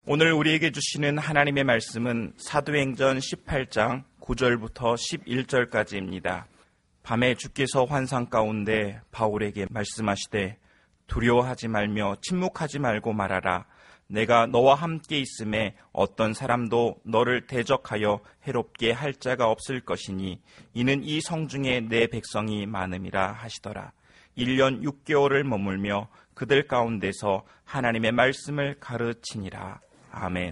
오늘 우리에게 주시는 하나님의 말씀은 사도행전 18장 9절부터 11절까지입니다. 밤에 주께서 환상 가운데 바울에게 말씀하시되 두려워하지 말며 침묵하지 말고 말하라. 내가 너와 함께 있음에 어떤 사람도 너를 대적하여 해롭게 할 자가 없을 것이니 이는 이 성중에 내 백성이 많음이라 하시더라. 1년 6개월을 머물며 그들 가운데서 하나님의 말씀을 가르치니라. 아멘.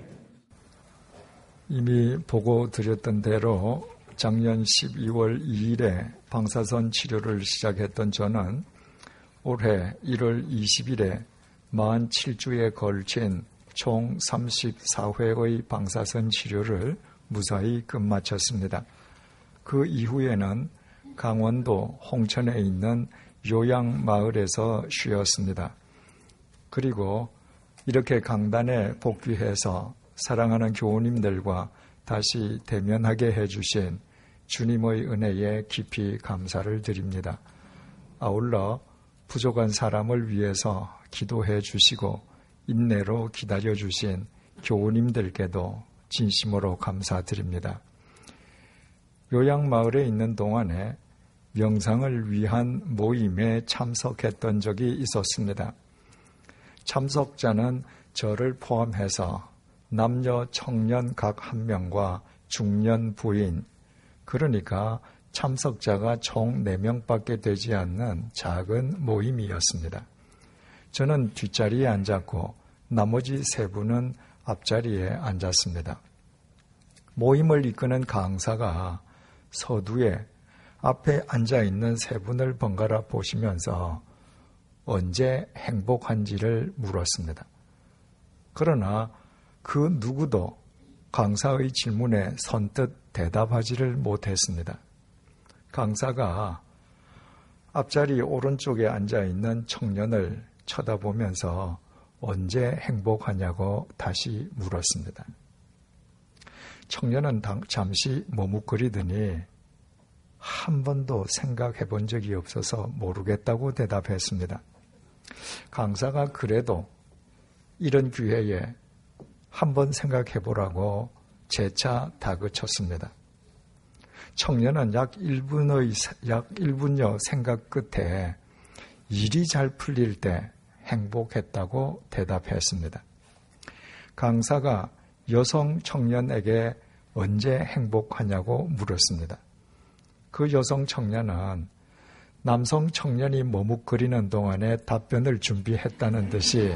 이미 보고 드렸던 대로 작년 12월 2일에 방사선 치료를 시작했던 저는 올해 1월 20일에 47주에 걸친 총 34회의 방사선 치료를 무사히 끝마쳤습니다. 그 이후에는 강원도 홍천에 있는 요양마을에서 쉬었습니다. 그리고 이렇게 강단에 복귀해서 사랑하는 교우님들과 다시 대면하게 해주신 주님의 은혜에 깊이 감사를 드립니다. 아울러 부족한 사람을 위해서 기도해 주시고 인내로 기다려 주신 교우님들께도 진심으로 감사드립니다. 요양마을에 있는 동안에 명상을 위한 모임에 참석했던 적이 있었습니다. 참석자는 저를 포함해서 남녀, 청년 각 한 명과 중년 부인, 그러니까 참석자가 총 4명밖에 되지 않는 작은 모임이었습니다. 저는 뒷자리에 앉았고 나머지 3분은 앞자리에 앉았습니다. 모임을 이끄는 강사가 서두에 앞에 앉아있는 3분을 번갈아 보시면서 언제 행복한지를 물었습니다. 그러나 그 누구도 강사의 질문에 선뜻 대답하지를 못했습니다. 강사가 앞자리 오른쪽에 앉아있는 청년을 쳐다보면서 언제 행복하냐고 다시 물었습니다. 청년은 잠시 머뭇거리더니 한 번도 생각해 본 적이 없어서 모르겠다고 대답했습니다. 강사가 그래도 이런 기회에 한번 생각해 보라고 재차 다그쳤습니다. 청년은 약 1분여 생각 끝에 일이 잘 풀릴 때 행복했다고 대답했습니다. 강사가 여성 청년에게 언제 행복하냐고 물었습니다. 그 여성 청년은 남성 청년이 머뭇거리는 동안에 답변을 준비했다는 듯이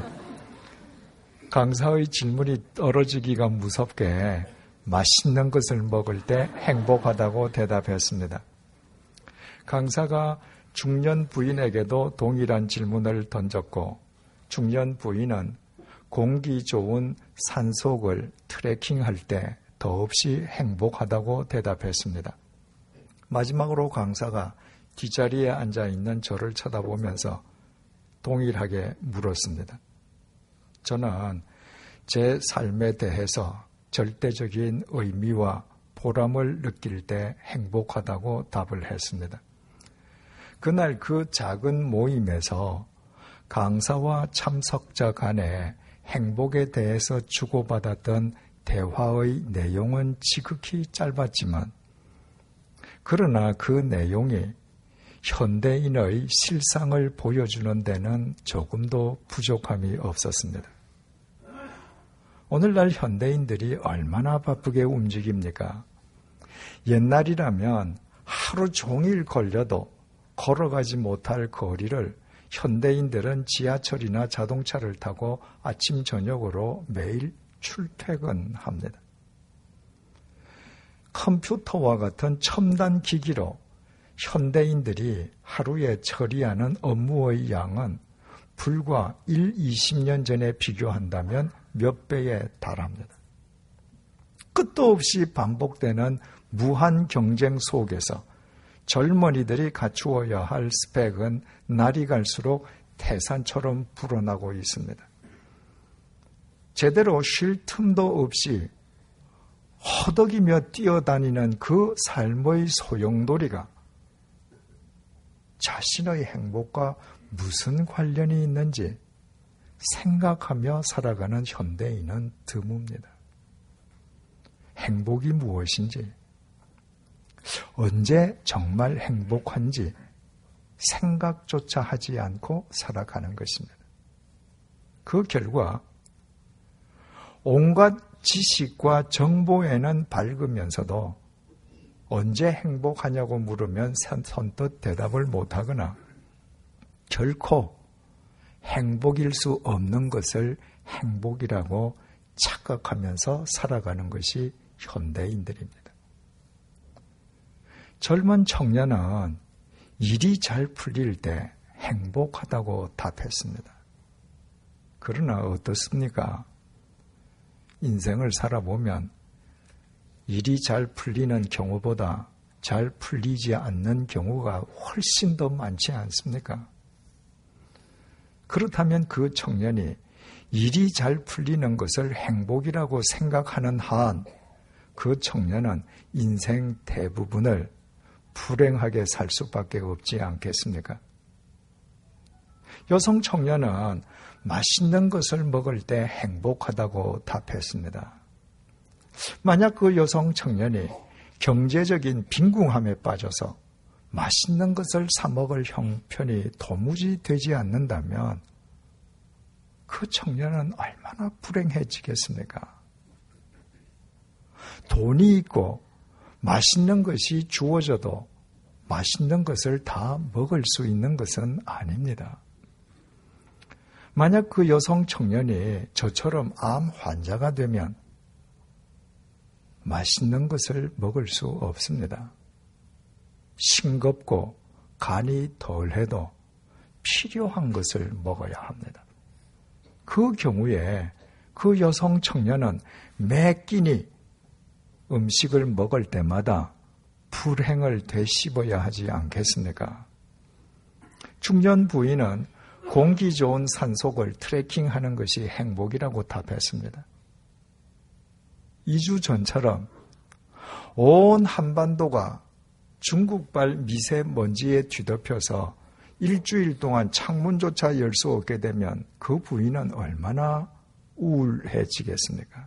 강사의 질문이 떨어지기가 무섭게 맛있는 것을 먹을 때 행복하다고 대답했습니다. 강사가 중년 부인에게도 동일한 질문을 던졌고 중년 부인은 공기 좋은 산속을 트레킹할 때 더없이 행복하다고 대답했습니다. 마지막으로 강사가 뒷자리에 앉아있는 저를 쳐다보면서 동일하게 물었습니다. 저는 제 삶에 대해서 절대적인 의미와 보람을 느낄 때 행복하다고 답을 했습니다. 그날 그 작은 모임에서 강사와 참석자 간에 행복에 대해서 주고받았던 대화의 내용은 지극히 짧았지만 그러나 그 내용이 현대인의 실상을 보여주는 데는 조금도 부족함이 없었습니다. 오늘날 현대인들이 얼마나 바쁘게 움직입니까? 옛날이라면 하루 종일 걸려도 걸어가지 못할 거리를 현대인들은 지하철이나 자동차를 타고 아침 저녁으로 매일 출퇴근합니다. 컴퓨터와 같은 첨단 기기로 현대인들이 하루에 처리하는 업무의 양은 불과 20년 전에 비교한다면 몇 배에 달합니다. 끝도 없이 반복되는 무한 경쟁 속에서 젊은이들이 갖추어야 할 스펙은 날이 갈수록 태산처럼 불어나고 있습니다. 제대로 쉴 틈도 없이 허덕이며 뛰어다니는 그 삶의 소용돌이가 자신의 행복과 무슨 관련이 있는지 생각하며 살아가는 현대인은 드뭅니다. 행복이 무엇인지, 언제 정말 행복한지 생각조차 하지 않고 살아가는 것입니다. 그 결과 온갖 지식과 정보에는 밝으면서도 언제 행복하냐고 물으면 선뜻 대답을 못하거나 결코 행복일 수 없는 것을 행복이라고 착각하면서 살아가는 것이 현대인들입니다. 젊은 청년은 일이 잘 풀릴 때 행복하다고 답했습니다. 그러나 어떻습니까? 인생을 살아보면 일이 잘 풀리는 경우보다 잘 풀리지 않는 경우가 훨씬 더 많지 않습니까? 그렇다면 그 청년이 일이 잘 풀리는 것을 행복이라고 생각하는 한 그 청년은 인생 대부분을 불행하게 살 수밖에 없지 않겠습니까? 여성 청년은 맛있는 것을 먹을 때 행복하다고 답했습니다. 만약 그 여성 청년이 경제적인 빈궁함에 빠져서 맛있는 것을 사 먹을 형편이 도무지 되지 않는다면 그 청년은 얼마나 불행해지겠습니까? 돈이 있고 맛있는 것이 주어져도 맛있는 것을 다 먹을 수 있는 것은 아닙니다. 만약 그 여성 청년이 저처럼 암 환자가 되면 맛있는 것을 먹을 수 없습니다. 싱겁고 간이 덜해도 필요한 것을 먹어야 합니다. 그 경우에 그 여성 청년은 매 끼니 음식을 먹을 때마다 불행을 되씹어야 하지 않겠습니까? 중년 부인은 공기 좋은 산속을 트레킹하는 것이 행복이라고 답했습니다. 2주 전처럼 온 한반도가 중국발 미세먼지에 뒤덮여서 일주일 동안 창문조차 열 수 없게 되면 그 부인은 얼마나 우울해지겠습니까?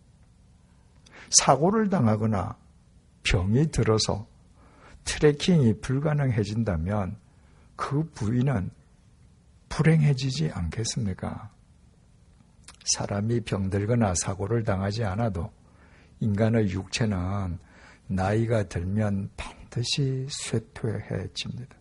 사고를 당하거나 병이 들어서 트레킹이 불가능해진다면 그 부인은 불행해지지 않겠습니까? 사람이 병들거나 사고를 당하지 않아도 인간의 육체는 나이가 들면 반드시 쇠퇴해집니다.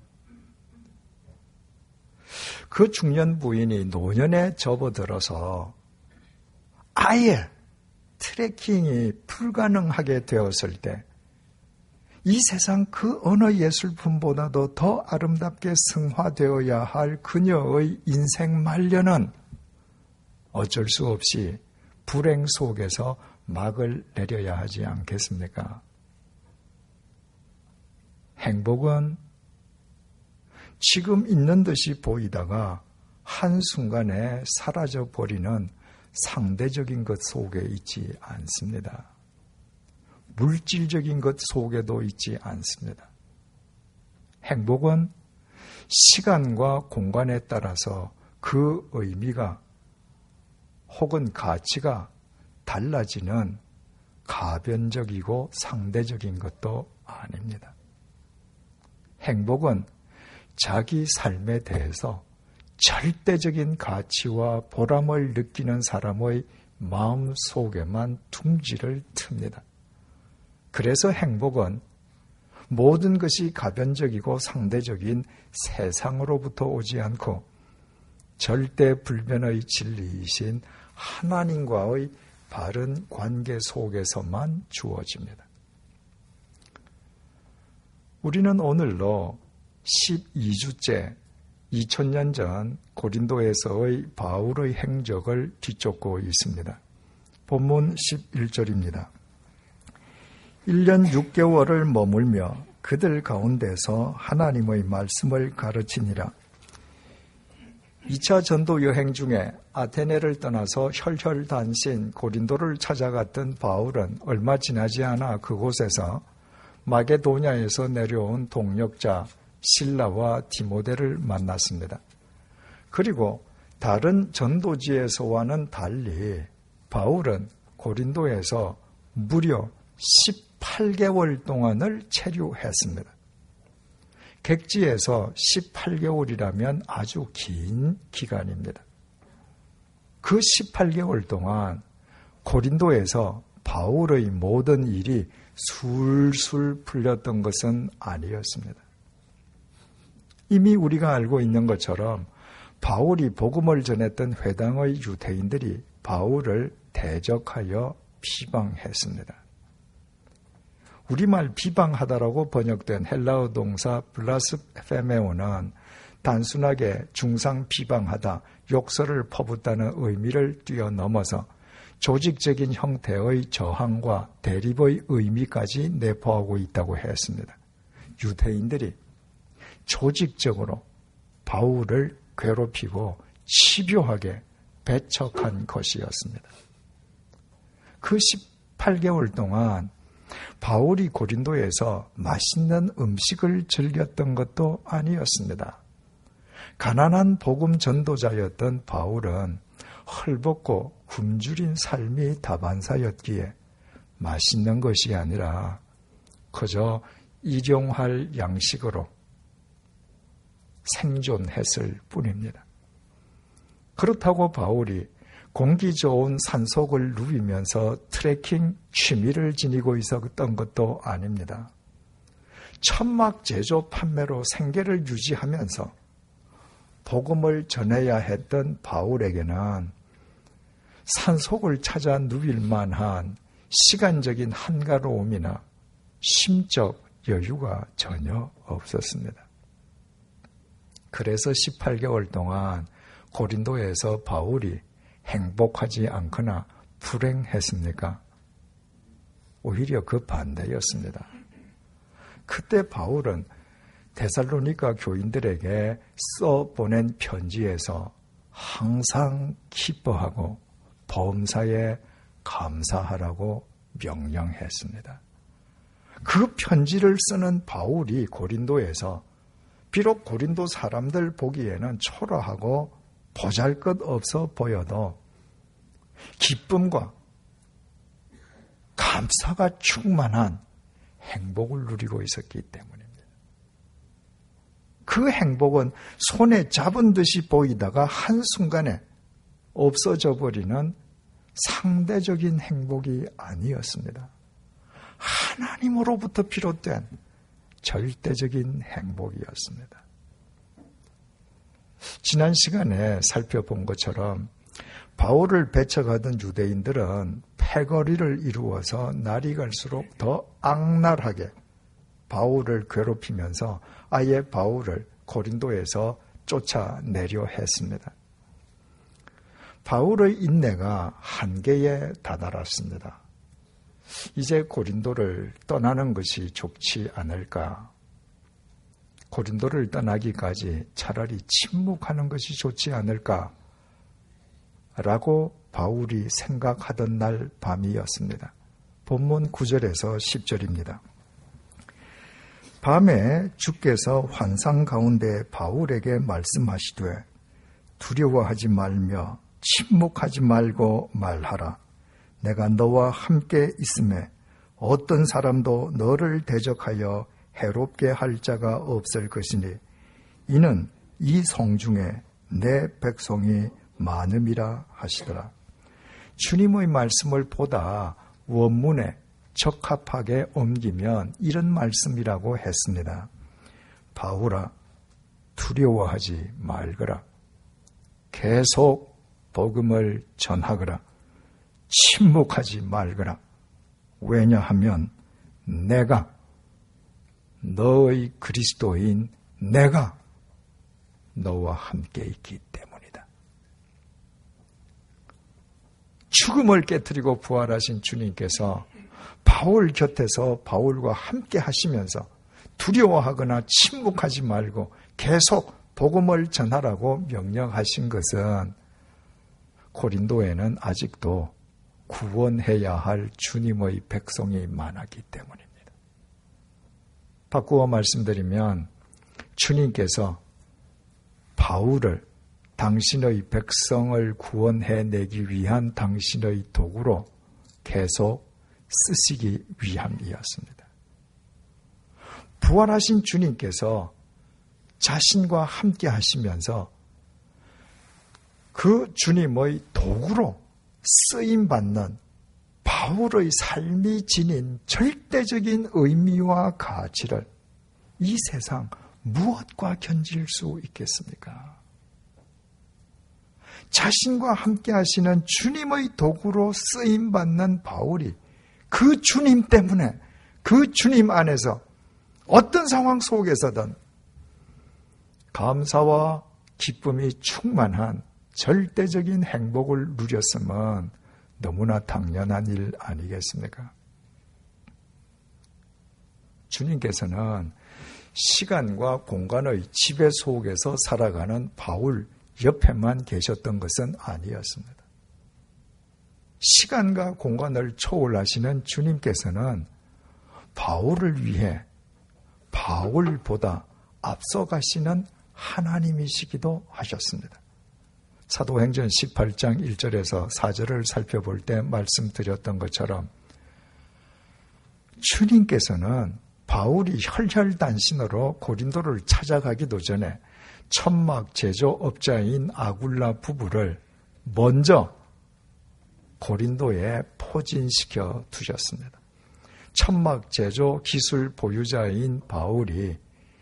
그 중년 부인이 노년에 접어들어서 아예 트레킹이 불가능하게 되었을 때 이 세상 그 어느 예술품보다도 더 아름답게 승화되어야 할 그녀의 인생 말년은 어쩔 수 없이 불행 속에서 막을 내려야 하지 않겠습니까? 행복은 지금 있는 듯이 보이다가 한순간에 사라져버리는 상대적인 것 속에 있지 않습니다. 물질적인 것 속에도 있지 않습니다. 행복은 시간과 공간에 따라서 그 의미가 혹은 가치가 달라지는 가변적이고 상대적인 것도 아닙니다. 행복은 자기 삶에 대해서 절대적인 가치와 보람을 느끼는 사람의 마음 속에만 둥지를 틉니다. 그래서 행복은 모든 것이 가변적이고 상대적인 세상으로부터 오지 않고 절대 불변의 진리이신 하나님과의 바른 관계 속에서만 주어집니다. 우리는 오늘로 12주째 2000년 전 고린도에서의 바울의 행적을 뒤쫓고 있습니다. 본문 11절입니다. 1년 6개월을 머물며 그들 가운데서 하나님의 말씀을 가르치니라. 2차 전도 여행 중에 아테네를 떠나서 혈혈단신 고린도를 찾아갔던 바울은 얼마 지나지 않아 그곳에서 마게도냐에서 내려온 동역자 실라와 디모데를 만났습니다. 그리고 다른 전도지에서와는 달리 바울은 고린도에서 무려 18개월 동안을 체류했습니다. 객지에서 18개월이라면 아주 긴 기간입니다. 그 18개월 동안 고린도에서 바울의 모든 일이 술술 풀렸던 것은 아니었습니다. 이미 우리가 알고 있는 것처럼 바울이 복음을 전했던 회당의 유대인들이 바울을 대적하여 비방했습니다. 우리말 비방하다라고 번역된 헬라어 동사 블라스페메오는 단순하게 중상 비방하다, 욕설을 퍼붓다는 의미를 뛰어넘어서 조직적인 형태의 저항과 대립의 의미까지 내포하고 있다고 했습니다. 유대인들이 조직적으로 바울을 괴롭히고 집요하게 배척한 것이었습니다. 그 18개월 동안 바울이 고린도에서 맛있는 음식을 즐겼던 것도 아니었습니다. 가난한 복음 전도자였던 바울은 헐벗고 굶주린 삶이 다반사였기에 맛있는 것이 아니라 그저 일용할 양식으로 생존했을 뿐입니다. 그렇다고 바울이 공기 좋은 산속을 누비면서 트레킹 취미를 지니고 있었던 것도 아닙니다. 천막 제조 판매로 생계를 유지하면서 복음을 전해야 했던 바울에게는 산속을 찾아 누빌 만한 시간적인 한가로움이나 심적 여유가 전혀 없었습니다. 그래서 18개월 동안 고린도에서 바울이 행복하지 않거나 불행했습니까? 오히려 그 반대였습니다. 그때 바울은 데살로니가 교인들에게 써보낸 편지에서 항상 기뻐하고 범사에 감사하라고 명령했습니다. 그 편지를 쓰는 바울이 고린도에서 비록 고린도 사람들 보기에는 초라하고 보잘것없어 보여도 기쁨과 감사가 충만한 행복을 누리고 있었기 때문입니다. 그 행복은 손에 잡은 듯이 보이다가 한순간에 없어져 버리는 상대적인 행복이 아니었습니다. 하나님으로부터 비롯된 절대적인 행복이었습니다. 지난 시간에 살펴본 것처럼 바울을 배척하던 유대인들은 패거리를 이루어서 날이 갈수록 더 악랄하게 바울을 괴롭히면서 아예 바울을 고린도에서 쫓아내려 했습니다. 바울의 인내가 한계에 다다랐습니다. 이제 고린도를 떠나는 것이 좋지 않을까? 고린도를 떠나기까지 차라리 침묵하는 것이 좋지 않을까? 라고 바울이 생각하던 날 밤이었습니다. 본문 9절에서 10절입니다. 밤에 주께서 환상 가운데 바울에게 말씀하시되 두려워하지 말며 침묵하지 말고 말하라. 내가 너와 함께 있음에 어떤 사람도 너를 대적하여 해롭게 할 자가 없을 것이니 이는 이 성중에 내 백성이 많음이라 하시더라. 주님의 말씀을 보다 원문에 적합하게 옮기면 이런 말씀이라고 했습니다. 바울아, 두려워하지 말거라. 계속 복음을 전하거라. 침묵하지 말거라. 왜냐하면 내가 너의 그리스도인 내가 너와 함께 있기 때문이다. 죽음을 깨뜨리고 부활하신 주님께서 바울 곁에서 바울과 함께 하시면서 두려워하거나 침묵하지 말고 계속 복음을 전하라고 명령하신 것은 고린도에는 아직도 구원해야 할 주님의 백성이 많았기 때문입니다. 바꾸어 말씀드리면 주님께서 바울을 당신의 백성을 구원해내기 위한 당신의 도구로 계속 쓰시기 위함이었습니다. 부활하신 주님께서 자신과 함께 하시면서 그 주님의 도구로 쓰임받는 바울의 삶이 지닌 절대적인 의미와 가치를 이 세상 무엇과 견질 수 있겠습니까? 자신과 함께 하시는 주님의 도구로 쓰임받는 바울이 그 주님 때문에 그 주님 안에서 어떤 상황 속에서든 감사와 기쁨이 충만한 절대적인 행복을 누렸으면 너무나 당연한 일 아니겠습니까? 주님께서는 시간과 공간의 지배 속에서 살아가는 바울 옆에만 계셨던 것은 아니었습니다. 시간과 공간을 초월하시는 주님께서는 바울을 위해 바울보다 앞서가시는 하나님이시기도 하셨습니다. 사도행전 18장 1절에서 4절을 살펴볼 때 말씀드렸던 것처럼 주님께서는 바울이 혈혈단신으로 고린도를 찾아가기도 전에 천막 제조업자인 아굴라 부부를 먼저 고린도에 포진시켜 두셨습니다. 천막 제조 기술 보유자인 바울이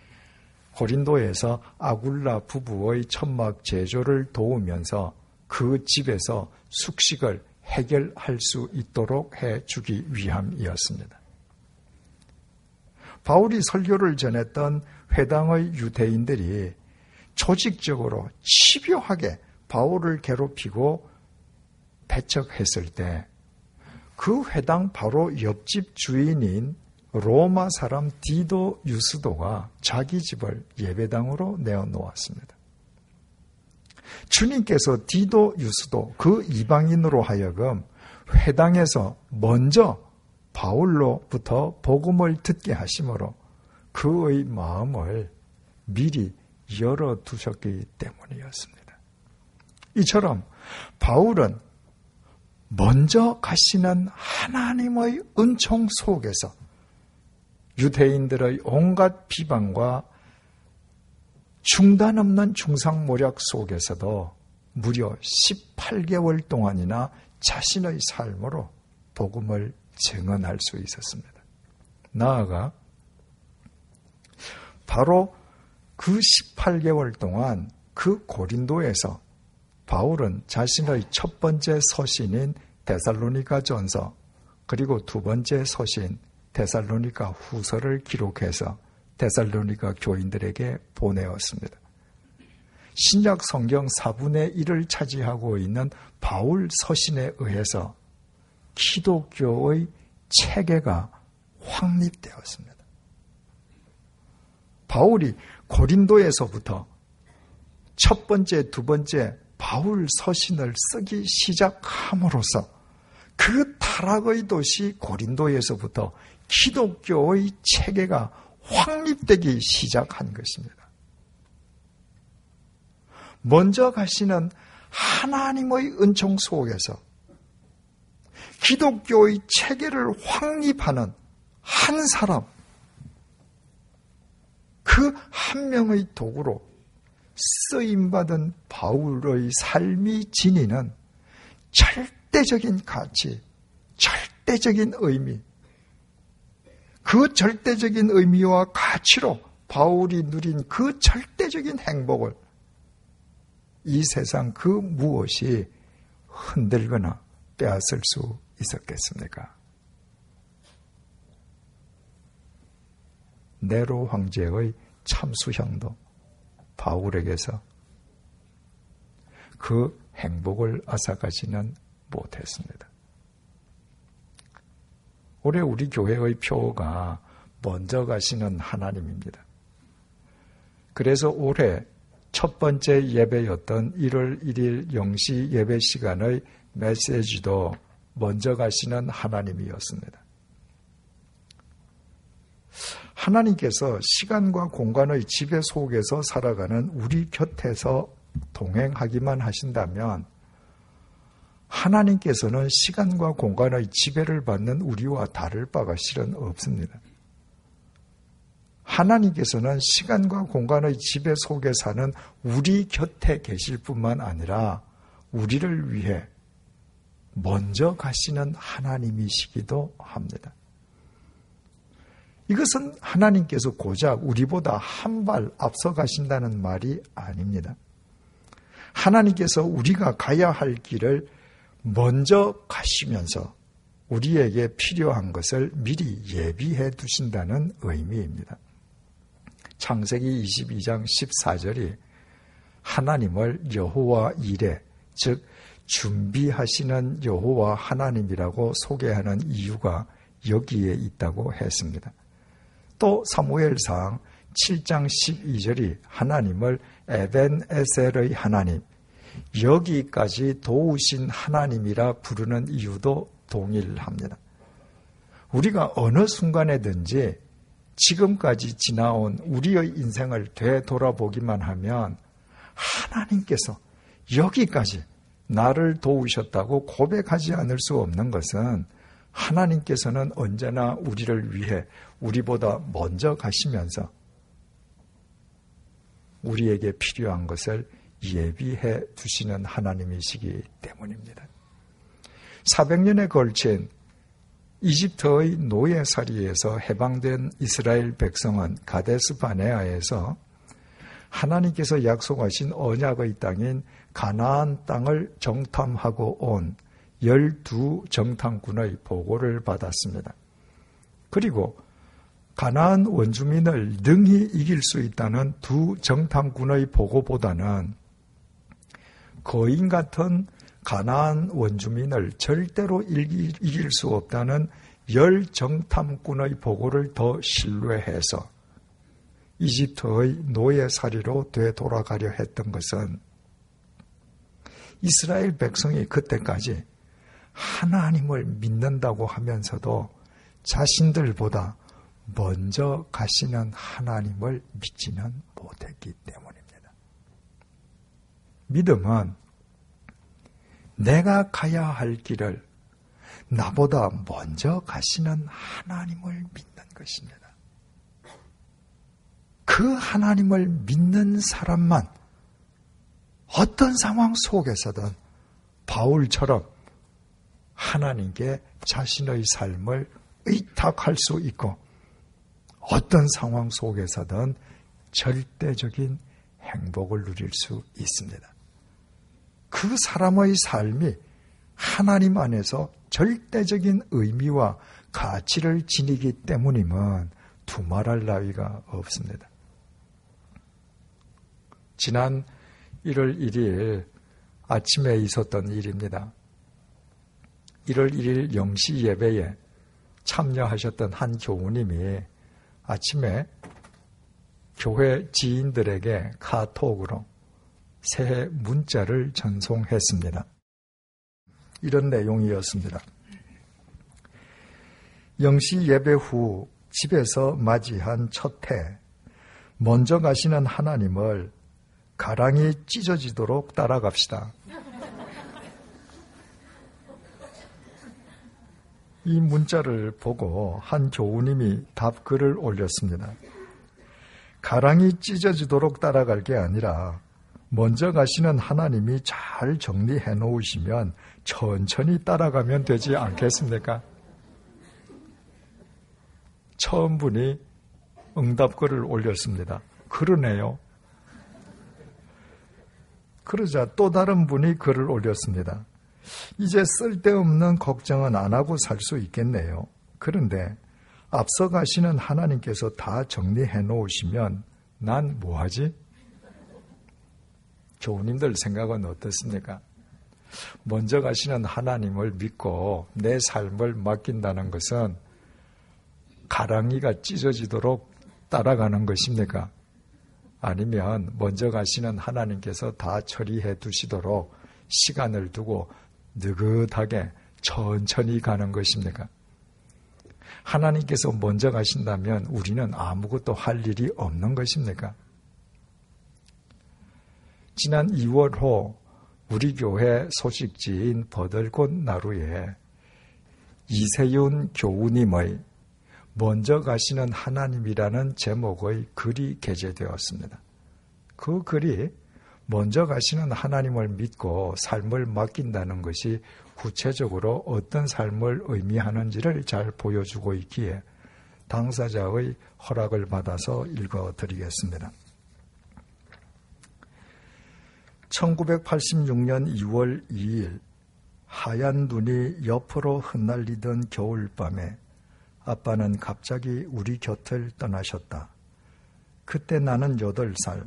고린도에서 아굴라 부부의 천막 제조를 도우면서 그 집에서 숙식을 해결할 수 있도록 해주기 위함이었습니다. 바울이 설교를 전했던 회당의 유대인들이 조직적으로 집요하게 바울을 괴롭히고 배척했을 때 그 회당 바로 옆집 주인인 로마 사람 디도 유스도가 자기 집을 예배당으로 내어놓았습니다. 주님께서 디도 유스도 그 이방인으로 하여금 회당에서 먼저 바울로부터 복음을 듣게 하심으로 그의 마음을 미리 열어두셨기 때문이었습니다. 이처럼 바울은 먼저 가시는 하나님의 은총 속에서 유대인들의 온갖 비방과 중단 없는 중상모략 속에서도 무려 18개월 동안이나 자신의 삶으로 복음을 증언할 수 있었습니다. 나아가 바로 그 18개월 동안 그 고린도에서 바울은 자신의 첫 번째 서신인 데살로니가 전서 그리고 두 번째 서신 데살로니가 후서를 기록해서 데살로니가 교인들에게 보내었습니다. 신약 성경 4분의 1을 차지하고 있는 바울 서신에 의해서 기독교의 체계가 확립되었습니다. 바울이 고린도에서부터 첫 번째, 두 번째 바울 서신을 쓰기 시작함으로써 그 타락의 도시 고린도에서부터 기독교의 체계가 확립되기 시작한 것입니다. 먼저 가시는 하나님의 은총 속에서 기독교의 체계를 확립하는 한 사람, 그 한 명의 도구로 쓰임받은 바울의 삶이 지니는 절대적인 가치, 절대적인 의미, 그 절대적인 의미와 가치로 바울이 누린 그 절대적인 행복을 이 세상 그 무엇이 흔들거나 빼앗을 수 있었겠습니까? 네로 황제의 참수형도 바울에게서 그 행복을 앗아가지는 못했습니다. 올해 우리 교회의 표어가 먼저 가시는 하나님입니다. 그래서 올해 첫 번째 예배였던 1월 1일 0시 예배 시간의 메시지도 먼저 가시는 하나님이었습니다. 하나님께서 시간과 공간의 지배 속에서 살아가는 우리 곁에서 동행하기만 하신다면 하나님께서는 시간과 공간의 지배를 받는 우리와 다를 바가 실은 없습니다. 하나님께서는 시간과 공간의 지배 속에 사는 우리 곁에 계실 뿐만 아니라 우리를 위해 먼저 가시는 하나님이시기도 합니다. 이것은 하나님께서 고작 우리보다 한 발 앞서 가신다는 말이 아닙니다. 하나님께서 우리가 가야 할 길을 먼저 가시면서 우리에게 필요한 것을 미리 예비해 두신다는 의미입니다. 창세기 22장 14절이 하나님을 여호와 이레, 즉 준비하시는 여호와 하나님이라고 소개하는 이유가 여기에 있다고 했습니다. 또 사무엘상 7장 12절이 하나님을 에벤에셀의 하나님, 여기까지 도우신 하나님이라 부르는 이유도 동일합니다. 우리가 어느 순간에든지 지금까지 지나온 우리의 인생을 되돌아보기만 하면 하나님께서 여기까지 나를 도우셨다고 고백하지 않을 수 없는 것은 하나님께서는 언제나 우리를 위해 우리보다 먼저 가시면서 우리에게 필요한 것을 예비해 두시는 하나님이시기 때문입니다. 400년에 걸친 이집트의 노예살이에서 해방된 이스라엘 백성은 가데스 바네아에서 하나님께서 약속하신 언약의 땅인 가나안 땅을 정탐하고 온 12정탐꾼의 보고를 받았습니다. 그리고 가나안 원주민을 능히 이길 수 있다는 두 정탐꾼의 보고보다는 거인 같은 가나안 원주민을 절대로 이길 수 없다는 10정탐꾼의 보고를 더 신뢰해서 이집트의 노예살이로 되돌아가려 했던 것은 이스라엘 백성이 그때까지 하나님을 믿는다고 하면서도 자신들보다 먼저 가시는 하나님을 믿지는 못했기 때문입니다. 믿음은 내가 가야 할 길을 나보다 먼저 가시는 하나님을 믿는 것입니다. 그 하나님을 믿는 사람만 어떤 상황 속에서든 바울처럼 하나님께 자신의 삶을 의탁할 수 있고 어떤 상황 속에서든 절대적인 행복을 누릴 수 있습니다. 그 사람의 삶이 하나님 안에서 절대적인 의미와 가치를 지니기 때문임은 두말할 나위가 없습니다. 지난 1월 1일 아침에 있었던 일입니다. 1월 1일 0시 예배에 참여하셨던 한 교우님이 아침에 교회 지인들에게 카톡으로 새해 문자를 전송했습니다. 이런 내용이었습니다. 0시 예배 후 집에서 맞이한 첫 해, 먼저 가시는 하나님을 가랑이 찢어지도록 따라갑시다. 이 문자를 보고 한 교우님이 답글을 올렸습니다. 가랑이 찢어지도록 따라갈 게 아니라 먼저 가시는 하나님이 잘 정리해 놓으시면 천천히 따라가면 되지 않겠습니까? 처음 분이 응답글을 올렸습니다. 그러네요. 그러자 또 다른 분이 글을 올렸습니다. 이제 쓸데없는 걱정은 안 하고 살 수 있겠네요. 그런데 앞서 가시는 하나님께서 다 정리해 놓으시면 난 뭐하지? 교우님들 생각은 어떻습니까? 먼저 가시는 하나님을 믿고 내 삶을 맡긴다는 것은 가랑이가 찢어지도록 따라가는 것입니까? 아니면 먼저 가시는 하나님께서 다 처리해 두시도록 시간을 두고 느긋하게 천천히 가는 것입니까? 하나님께서 먼저 가신다면 우리는 아무것도 할 일이 없는 것입니까? 지난 2월호 우리 교회 소식지인 버들꽃 나루에 이세윤 교우님의 먼저 가시는 하나님이라는 제목의 글이 게재되었습니다. 그 글이 먼저 가시는 하나님을 믿고 삶을 맡긴다는 것이 구체적으로 어떤 삶을 의미하는지를 잘 보여주고 있기에 당사자의 허락을 받아서 읽어드리겠습니다. 1986년 2월 2일 하얀 눈이 옆으로 흩날리던 겨울밤에 아빠는 갑자기 우리 곁을 떠나셨다. 그때 나는 8살,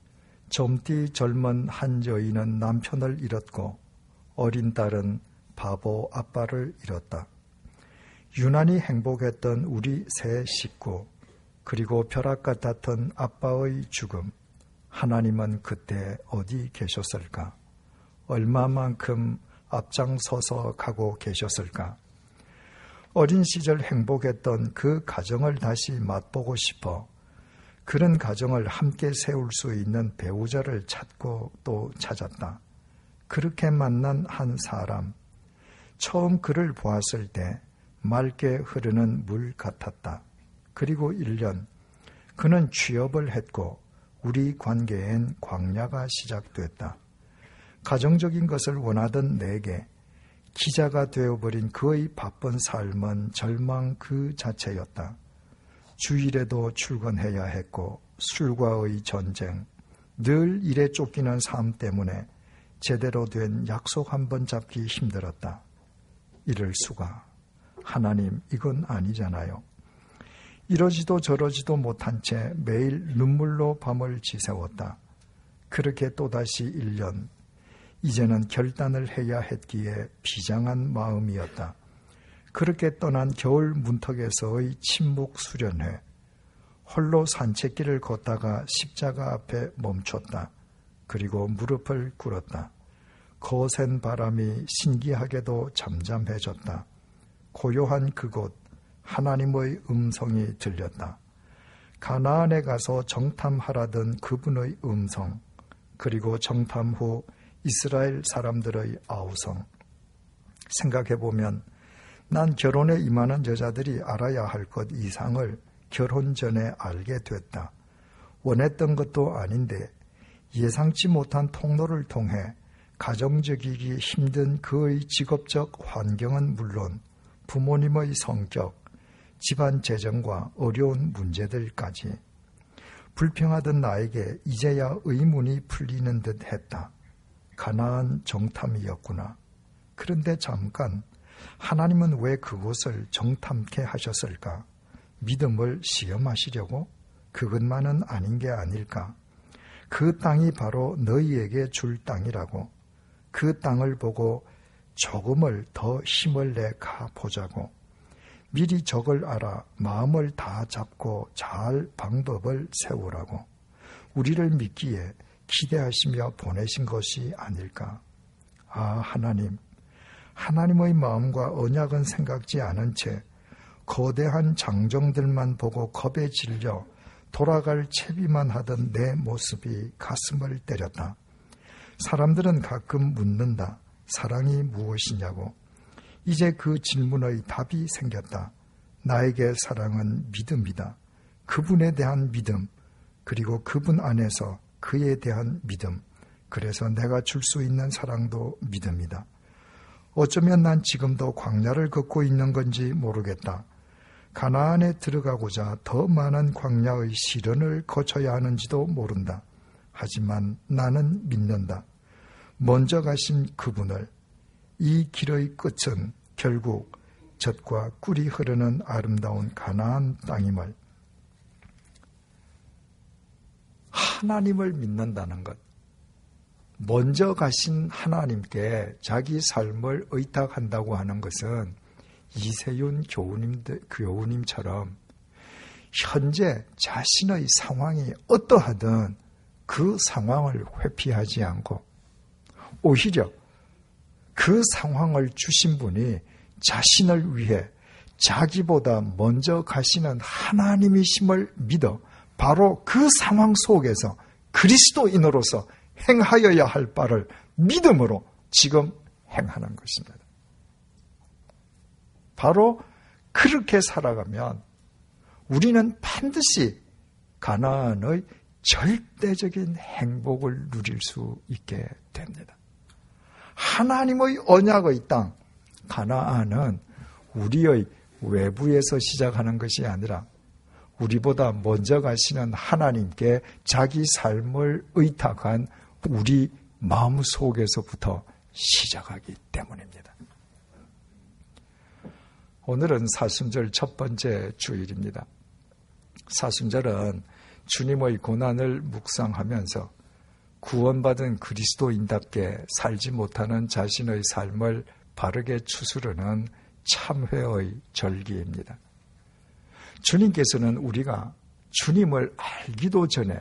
젊디 젊은 한 여인은 남편을 잃었고 어린 딸은 바보 아빠를 잃었다. 유난히 행복했던 우리 세 식구, 그리고 벼락 같았던 아빠의 죽음, 하나님은 그때 어디 계셨을까? 얼마만큼 앞장서서 가고 계셨을까? 어린 시절 행복했던 그 가정을 다시 맛보고 싶어 그런 가정을 함께 세울 수 있는 배우자를 찾고 또 찾았다. 그렇게 만난 한 사람, 처음 그를 보았을 때 맑게 흐르는 물 같았다. 그리고 1년, 그는 취업을 했고 우리 관계엔 광야가 시작됐다. 가정적인 것을 원하던 내게 기자가 되어버린 그의 바쁜 삶은 절망 그 자체였다. 주일에도 출근해야 했고 술과의 전쟁, 늘 일에 쫓기는 삶 때문에 제대로 된 약속 한 번 잡기 힘들었다. 이럴 수가. 하나님, 이건 아니잖아요. 이러지도 저러지도 못한 채 매일 눈물로 밤을 지새웠다. 그렇게 또다시 1년, 이제는 결단을 해야 했기에 비장한 마음이었다. 그렇게 떠난 겨울 문턱에서의 침묵 수련회, 홀로 산책길을 걷다가 십자가 앞에 멈췄다. 그리고 무릎을 꿇었다. 거센 바람이 신기하게도 잠잠해졌다. 고요한 그곳, 하나님의 음성이 들렸다. 가나안에 가서 정탐하라던 그분의 음성, 그리고 정탐 후 이스라엘 사람들의 아우성. 생각해보면 난 결혼에 임하는 여자들이 알아야 할 것 이상을 결혼 전에 알게 됐다. 원했던 것도 아닌데 예상치 못한 통로를 통해 가정적이기 힘든 그의 직업적 환경은 물론 부모님의 성격, 집안 재정과 어려운 문제들까지 불평하던 나에게 이제야 의문이 풀리는 듯 했다. 가나안 정탐이었구나. 그런데 잠깐, 하나님은 왜 그곳을 정탐케 하셨을까? 믿음을 시험하시려고? 그것만은 아닌 게 아닐까? 그 땅이 바로 너희에게 줄 땅이라고. 그 땅을 보고 조금을 더 힘을 내 가보자고. 미리 적을 알아 마음을 다 잡고 잘 방법을 세우라고. 우리를 믿기에 기대하시며 보내신 것이 아닐까. 아, 하나님, 하나님의 마음과 언약은 생각지 않은 채 거대한 장정들만 보고 겁에 질려 돌아갈 채비만 하던 내 모습이 가슴을 때렸다. 사람들은 가끔 묻는다. 사랑이 무엇이냐고. 이제 그 질문의 답이 생겼다. 나에게 사랑은 믿음이다. 그분에 대한 믿음, 그리고 그분 안에서 그에 대한 믿음, 그래서 내가 줄 수 있는 사랑도 믿음이다. 어쩌면 난 지금도 광야를 걷고 있는 건지 모르겠다. 가나안에 들어가고자 더 많은 광야의 시련을 거쳐야 하는지도 모른다. 하지만 나는 믿는다. 먼저 가신 그분을. 이 길의 끝은 결국 젖과 꿀이 흐르는 아름다운 가나안 땅임을. 하나님을 믿는다는 것, 먼저 가신 하나님께 자기 삶을 의탁한다고 하는 것은 이세윤 교우님처럼 현재 자신의 상황이 어떠하든 그 상황을 회피하지 않고 오히려 그 상황을 주신 분이 자신을 위해 자기보다 먼저 가시는 하나님이심을 믿어 바로 그 상황 속에서 그리스도인으로서 행하여야 할 바를 믿음으로 지금 행하는 것입니다. 바로 그렇게 살아가면 우리는 반드시 가나안의 절대적인 행복을 누릴 수 있게 됩니다. 하나님의 언약의 땅 가나안은 우리의 외부에서 시작하는 것이 아니라 우리보다 먼저 가시는 하나님께 자기 삶을 의탁한 우리 마음속에서부터 시작하기 때문입니다. 오늘은 사순절 첫 번째 주일입니다. 사순절은 주님의 고난을 묵상하면서 구원받은 그리스도인답게 살지 못하는 자신의 삶을 바르게 추스르는 참회의 절기입니다. 주님께서는 우리가 주님을 알기도 전에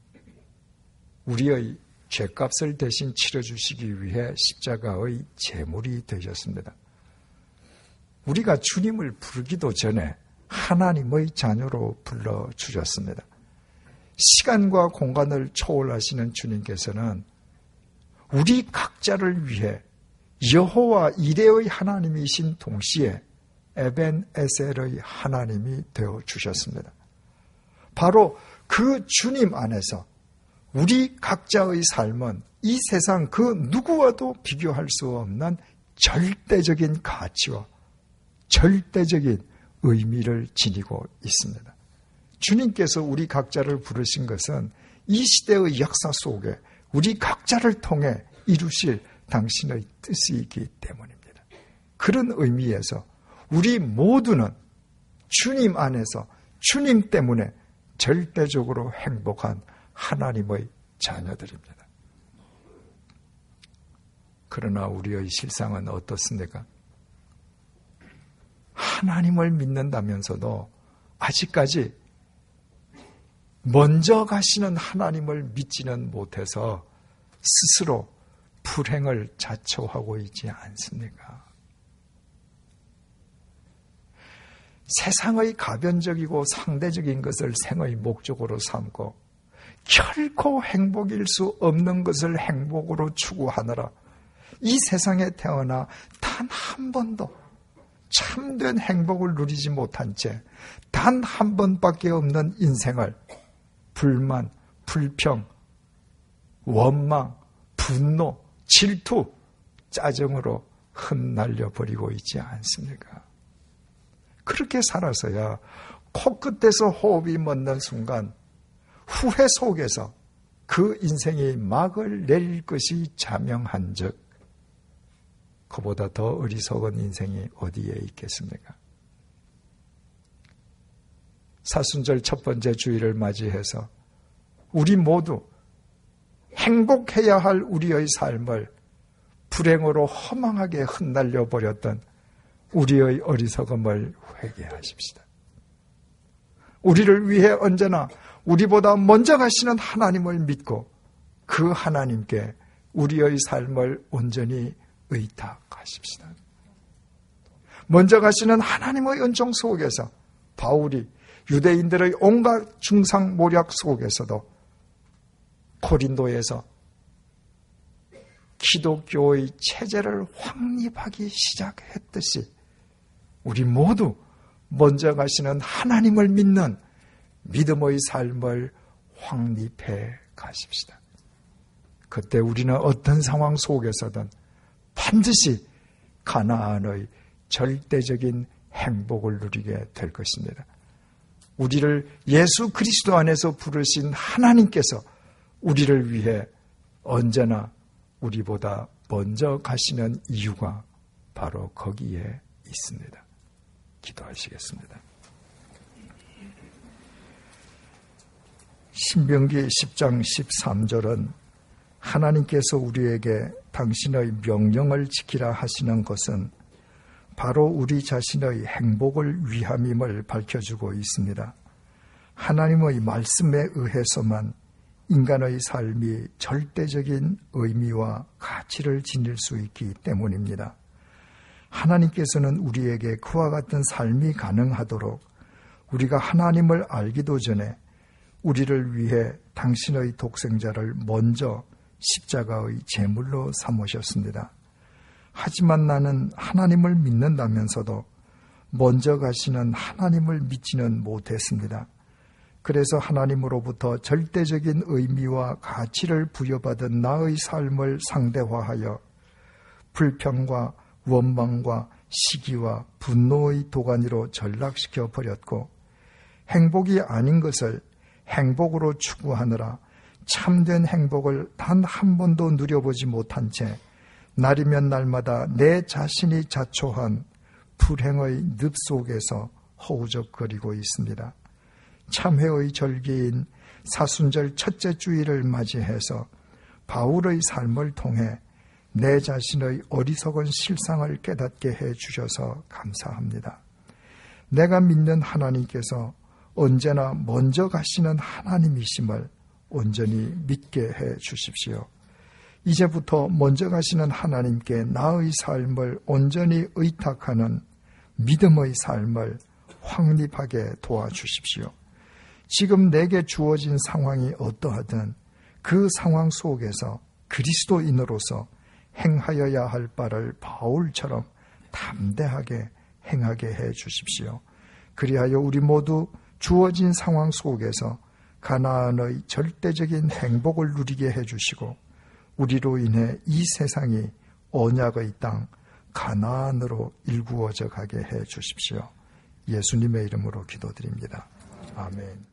우리의 죄값을 대신 치러주시기 위해 십자가의 제물이 되셨습니다. 우리가 주님을 부르기도 전에 하나님의 자녀로 불러주셨습니다. 시간과 공간을 초월하시는 주님께서는 우리 각자를 위해 여호와 이레의 하나님이신 동시에 에벤 에셀의 하나님이 되어주셨습니다. 바로 그 주님 안에서 우리 각자의 삶은 이 세상 그 누구와도 비교할 수 없는 절대적인 가치와 절대적인 의미를 지니고 있습니다. 주님께서 우리 각자를 부르신 것은 이 시대의 역사 속에 우리 각자를 통해 이루실 당신의 뜻이기 때문입니다. 그런 의미에서 우리 모두는 주님 안에서 주님 때문에 절대적으로 행복한 하나님의 자녀들입니다. 그러나 우리의 실상은 어떻습니까? 하나님을 믿는다면서도 아직까지 먼저 가시는 하나님을 믿지는 못해서 스스로 불행을 자초하고 있지 않습니까? 세상의 가변적이고 상대적인 것을 생의 목적으로 삼고 결코 행복일 수 없는 것을 행복으로 추구하느라 이 세상에 태어나 단 한 번도 참된 행복을 누리지 못한 채 단 한 번밖에 없는 인생을 불만, 불평, 원망, 분노, 질투, 짜증으로 흩날려 버리고 있지 않습니까? 그렇게 살아서야 코끝에서 호흡이 멎는 순간 후회 속에서 그 인생이 막을 내릴 것이 자명한 즉 그보다 더 어리석은 인생이 어디에 있겠습니까? 사순절 첫 번째 주일을 맞이해서 우리 모두 행복해야 할 우리의 삶을 불행으로 허망하게 흩날려 버렸던 우리의 어리석음을 회개하십시다. 우리를 위해 언제나 우리보다 먼저 가시는 하나님을 믿고 그 하나님께 우리의 삶을 온전히 의탁하십시다. 먼저 가시는 하나님의 은총 속에서 바울이 유대인들의 온갖 중상모략 속에서도 고린도에서 기독교의 체제를 확립하기 시작했듯이 우리 모두 먼저 가시는 하나님을 믿는 믿음의 삶을 확립해 가십시다. 그때 우리는 어떤 상황 속에서든 반드시 가나안의 절대적인 행복을 누리게 될 것입니다. 우리를 예수 그리스도 안에서 부르신 하나님께서 우리를 위해 언제나 우리보다 먼저 가시는 이유가 바로 거기에 있습니다. 기도하시겠습니다. 신명기 10장 13절은 하나님께서 우리에게 당신의 명령을 지키라 하시는 것은 바로 우리 자신의 행복을 위함임을 밝혀주고 있습니다. 하나님의 말씀에 의해서만 인간의 삶이 절대적인 의미와 가치를 지닐 수 있기 때문입니다. 하나님께서는 우리에게 그와 같은 삶이 가능하도록 우리가 하나님을 알기도 전에 우리를 위해 당신의 독생자를 먼저 십자가의 제물로 삼으셨습니다. 하지만 나는 하나님을 믿는다면서도 먼저 가시는 하나님을 믿지는 못했습니다. 그래서 하나님으로부터 절대적인 의미와 가치를 부여받은 나의 삶을 상대화하여 불평과 원망과 시기와 분노의 도가니로 전락시켜 버렸고, 행복이 아닌 것을 행복으로 추구하느라 참된 행복을 단 한 번도 누려보지 못한 채 날이면 날마다 내 자신이 자초한 불행의 늪 속에서 허우적거리고 있습니다. 참회의 절기인 사순절 첫째 주일을 맞이해서 바울의 삶을 통해 내 자신의 어리석은 실상을 깨닫게 해주셔서 감사합니다. 내가 믿는 하나님께서 언제나 먼저 가시는 하나님이심을 온전히 믿게 해 주십시오. 이제부터 먼저 가시는 하나님께 나의 삶을 온전히 의탁하는 믿음의 삶을 확립하게 도와주십시오. 지금 내게 주어진 상황이 어떠하든 그 상황 속에서 그리스도인으로서 행하여야 할 바를 바울처럼 담대하게 행하게 해 주십시오. 그리하여 우리 모두 주어진 상황 속에서 가나안의 절대적인 행복을 누리게 해 주시고, 우리로 인해 이 세상이 언약의 땅 가나안으로 일구어져 가게 해 주십시오. 예수님의 이름으로 기도드립니다. 아멘.